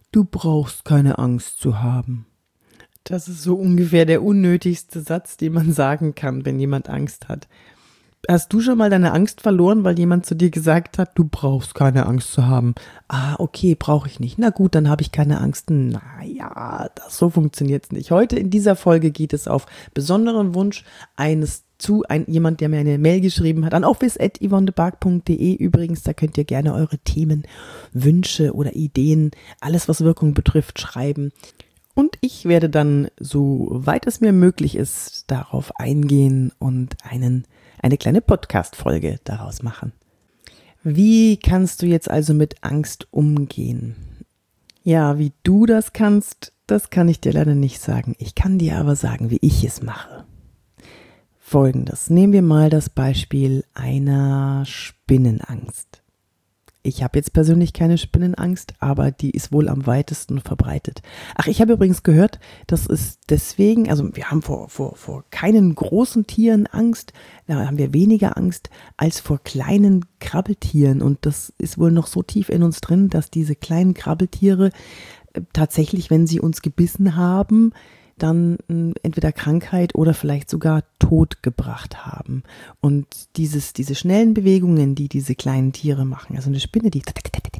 Du brauchst keine Angst zu haben. Das ist so ungefähr der unnötigste Satz, den man sagen kann, wenn jemand Angst hat. Hast du schon mal deine Angst verloren, weil jemand zu dir gesagt hat, du brauchst keine Angst zu haben? Ah, okay, brauche ich nicht. Na gut, dann habe ich keine Angst. Naja, so funktioniert's nicht. Heute in dieser Folge geht es auf besonderen Wunsch jemand, der mir eine Mail geschrieben hat, an office@yvonnebark.de. Übrigens, da könnt ihr gerne eure Themen, Wünsche oder Ideen, alles was Wirkung betrifft, schreiben. Und ich werde dann, soweit es mir möglich ist, darauf eingehen und eine kleine Podcast-Folge daraus machen. Wie kannst du jetzt also mit Angst umgehen? Ja, wie du das kannst, das kann ich dir leider nicht sagen. Ich kann dir aber sagen, wie ich es mache. Folgendes, nehmen wir mal das Beispiel einer Spinnenangst. Ich habe jetzt persönlich keine Spinnenangst, aber die ist wohl am weitesten verbreitet. Ach, ich habe übrigens gehört, das ist deswegen, also wir haben vor keinen großen Tieren Angst, da haben wir weniger Angst als vor kleinen Krabbeltieren. Und das ist wohl noch so tief in uns drin, dass diese kleinen Krabbeltiere tatsächlich, wenn sie uns gebissen haben, dann entweder Krankheit oder vielleicht sogar Tod gebracht haben. Und diese schnellen Bewegungen, die diese kleinen Tiere machen, also eine Spinne, die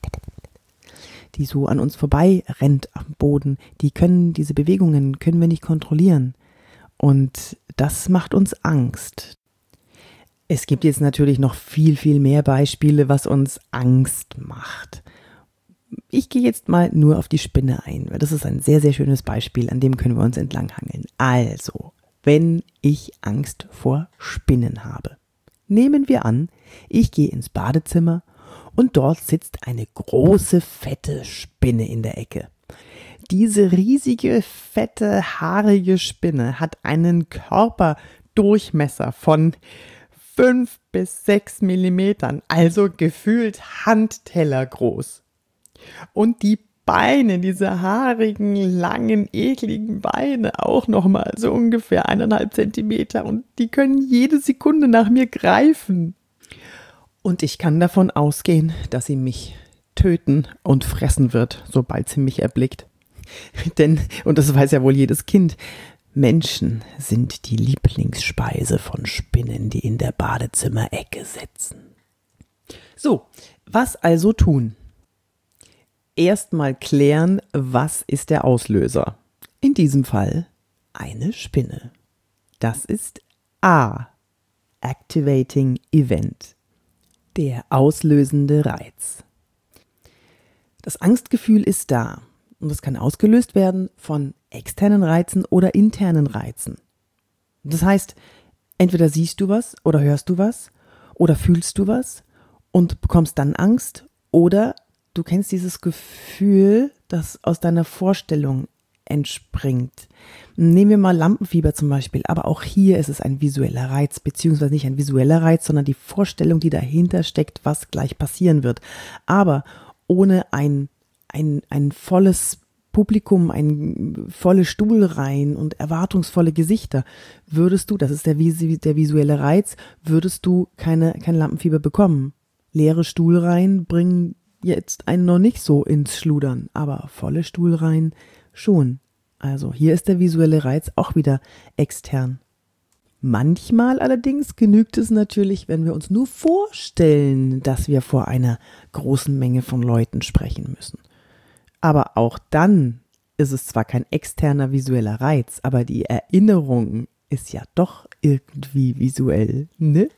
so an uns vorbei rennt am Boden, diese Bewegungen können wir nicht kontrollieren. Und das macht uns Angst. Es gibt jetzt natürlich noch viel, viel mehr Beispiele, was uns Angst macht. Ich gehe jetzt mal nur auf die Spinne ein, weil das ist ein sehr, sehr schönes Beispiel, an dem können wir uns entlanghangeln. Also, wenn ich Angst vor Spinnen habe. Nehmen wir an, ich gehe ins Badezimmer und dort sitzt eine große, fette Spinne in der Ecke. Diese riesige, fette, haarige Spinne hat einen Körperdurchmesser von 5 bis 6 Millimetern, also gefühlt Handteller groß. Und die Beine, diese haarigen, langen, ekligen Beine auch nochmal so ungefähr 1,5 Zentimeter und die können jede Sekunde nach mir greifen. Und ich kann davon ausgehen, dass sie mich töten und fressen wird, sobald sie mich erblickt. Denn, und das weiß ja wohl jedes Kind, Menschen sind die Lieblingsspeise von Spinnen, die in der Badezimmerecke sitzen. So, was also tun? Erstmal klären, was ist der Auslöser? In diesem Fall eine Spinne. Das ist A. Activating Event. Der auslösende Reiz. Das Angstgefühl ist da und es kann ausgelöst werden von externen Reizen oder internen Reizen. Das heißt, entweder siehst du was oder hörst du was oder fühlst du was und bekommst dann Angst oder du kennst dieses Gefühl, das aus deiner Vorstellung entspringt. Nehmen wir mal Lampenfieber zum Beispiel, aber auch hier ist es ein visueller Reiz, beziehungsweise nicht ein visueller Reiz, sondern die Vorstellung, die dahinter steckt, was gleich passieren wird. Aber ohne ein volles Publikum, ein volle Stuhlreihen und erwartungsvolle Gesichter, würdest du, das ist der visuelle Reiz, würdest du kein Lampenfieber bekommen. Leere Stuhlreihen bringen jetzt einen noch nicht so ins Schludern, aber volle Stuhlreihen schon. Also hier ist der visuelle Reiz auch wieder extern. Manchmal allerdings genügt es natürlich, wenn wir uns nur vorstellen, dass wir vor einer großen Menge von Leuten sprechen müssen. Aber auch dann ist es zwar kein externer visueller Reiz, aber die Erinnerung ist ja doch irgendwie visuell, ne?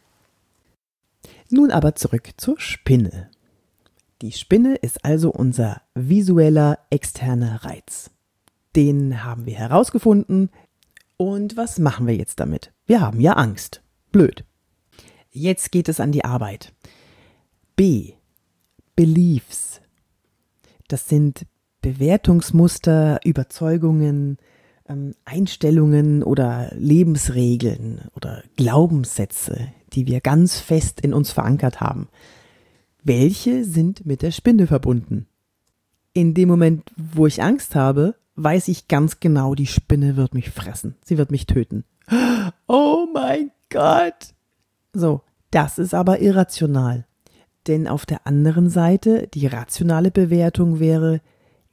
Nun aber zurück zur Spinne. Die Spinne ist also unser visueller externer Reiz. Den haben wir herausgefunden. Und was machen wir jetzt damit? Wir haben ja Angst. Blöd. Jetzt geht es an die Arbeit. B. Beliefs. Das sind Bewertungsmuster, Überzeugungen, Einstellungen oder Lebensregeln oder Glaubenssätze, die wir ganz fest in uns verankert haben. Welche sind mit der Spinne verbunden? In dem Moment, wo ich Angst habe, weiß ich ganz genau, die Spinne wird mich fressen. Sie wird mich töten. Oh mein Gott! So, das ist aber irrational. Denn auf der anderen Seite, die rationale Bewertung wäre,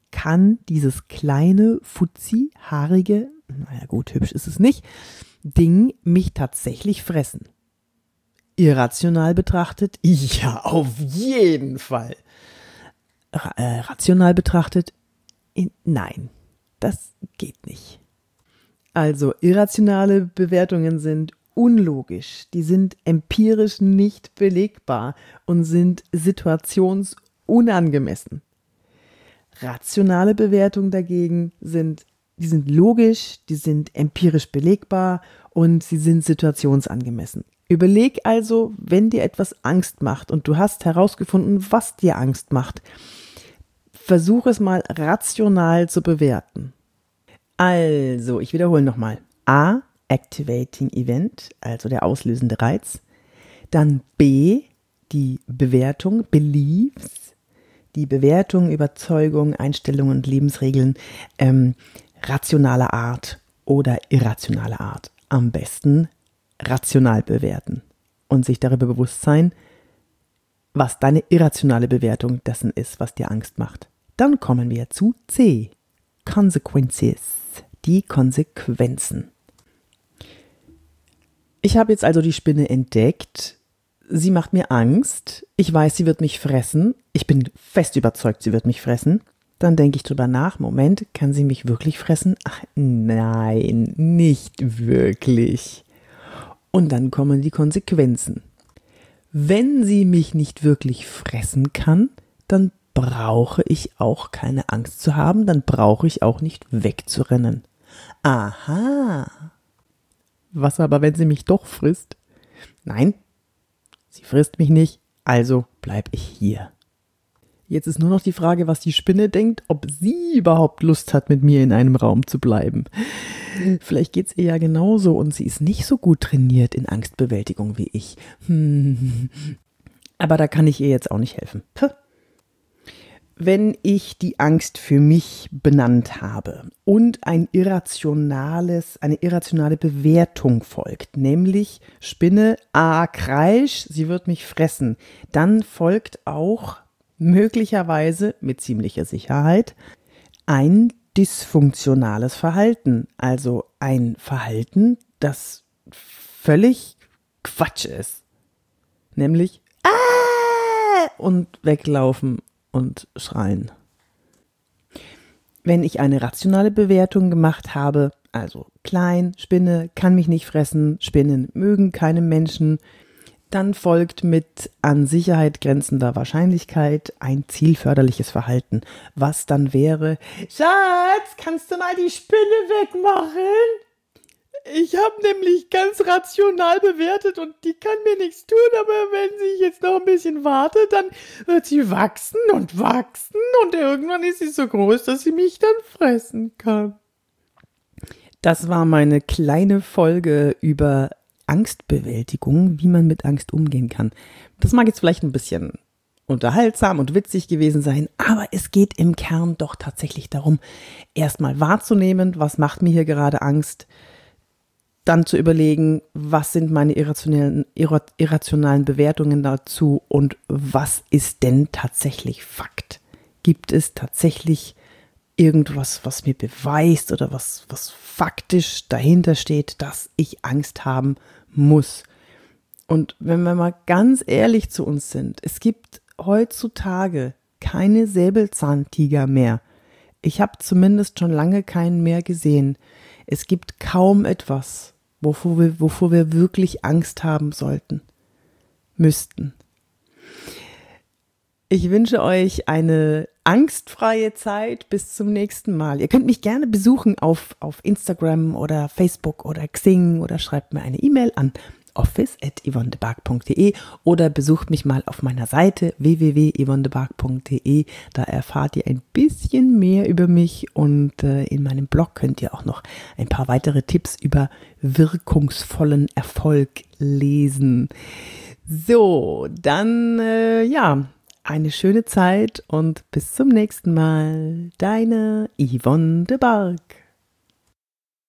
kann dieses kleine, futzi, haarige, naja gut, hübsch ist es nicht, Ding mich tatsächlich fressen. Irrational betrachtet, ja, auf jeden Fall. Rational betrachtet, nein, das geht nicht. Also irrationale Bewertungen sind unlogisch, die sind empirisch nicht belegbar und sind situationsunangemessen. Rationale Bewertungen dagegen sind logisch, die sind empirisch belegbar und sie sind situationsangemessen. Überleg also, wenn dir etwas Angst macht und du hast herausgefunden, was dir Angst macht, versuch es mal rational zu bewerten. Also, ich wiederhole nochmal. A, Activating Event, also der auslösende Reiz. Dann B, die Bewertung, Beliefs, die Bewertung, Überzeugung, Einstellungen und Lebensregeln rationaler Art oder irrationaler Art. Am besten rational bewerten und sich darüber bewusst sein, was deine irrationale Bewertung dessen ist, was dir Angst macht. Dann kommen wir zu C, Consequences, die Konsequenzen. Ich habe jetzt also die Spinne entdeckt. Sie macht mir Angst. Ich weiß, sie wird mich fressen. Ich bin fest überzeugt, sie wird mich fressen. Dann denke ich drüber nach. Moment, kann sie mich wirklich fressen? Ach nein, nicht wirklich. Und dann kommen die Konsequenzen. Wenn sie mich nicht wirklich fressen kann, dann brauche ich auch keine Angst zu haben. Dann brauche ich auch nicht wegzurennen. Aha. Was aber, wenn sie mich doch frisst? Nein, sie frisst mich nicht, also bleib ich hier. Jetzt ist nur noch die Frage, was die Spinne denkt, ob sie überhaupt Lust hat, mit mir in einem Raum zu bleiben. Vielleicht geht's ihr ja genauso und sie ist nicht so gut trainiert in Angstbewältigung wie ich. Aber da kann ich ihr jetzt auch nicht helfen. Wenn ich die Angst für mich benannt habe und eine irrationale Bewertung folgt, nämlich Spinne, Kreisch, sie wird mich fressen, dann folgt auch möglicherweise mit ziemlicher Sicherheit ein dysfunktionales Verhalten, also ein Verhalten, das völlig Quatsch ist, nämlich und weglaufen und schreien. Wenn ich eine rationale Bewertung gemacht habe, also klein, Spinne, kann mich nicht fressen, Spinnen mögen keine Menschen, dann folgt mit an Sicherheit grenzender Wahrscheinlichkeit ein zielförderliches Verhalten, was dann wäre, Schatz, kannst du mal die Spinne wegmachen? Ich habe nämlich ganz rational bewertet und die kann mir nichts tun, aber wenn sie jetzt noch ein bisschen wartet, dann wird sie wachsen und irgendwann ist sie so groß, dass sie mich dann fressen kann. Das war meine kleine Folge über Angstbewältigung, wie man mit Angst umgehen kann. Das mag jetzt vielleicht ein bisschen unterhaltsam und witzig gewesen sein, aber es geht im Kern doch tatsächlich darum, erstmal wahrzunehmen, was macht mir hier gerade Angst, dann zu überlegen, was sind meine irrationalen Bewertungen dazu und was ist denn tatsächlich Fakt? Gibt es tatsächlich irgendwas, was mir beweist oder was faktisch dahinter steht, dass ich Angst haben muss? Und wenn wir mal ganz ehrlich zu uns sind, es gibt heutzutage keine Säbelzahntiger mehr. Ich habe zumindest schon lange keinen mehr gesehen. Es gibt kaum etwas, wovor wir wirklich Angst haben müssten. Ich wünsche euch eine angstfreie Zeit. Bis zum nächsten Mal. Ihr könnt mich gerne besuchen auf Instagram oder Facebook oder Xing oder schreibt mir eine E-Mail an office@yvonnebark.de oder besucht mich mal auf meiner Seite www.yvonnebark.de. Da erfahrt ihr ein bisschen mehr über mich und in meinem Blog könnt ihr auch noch ein paar weitere Tipps über wirkungsvollen Erfolg lesen. So, dann eine schöne Zeit und bis zum nächsten Mal. Deine Yvonne de Bark.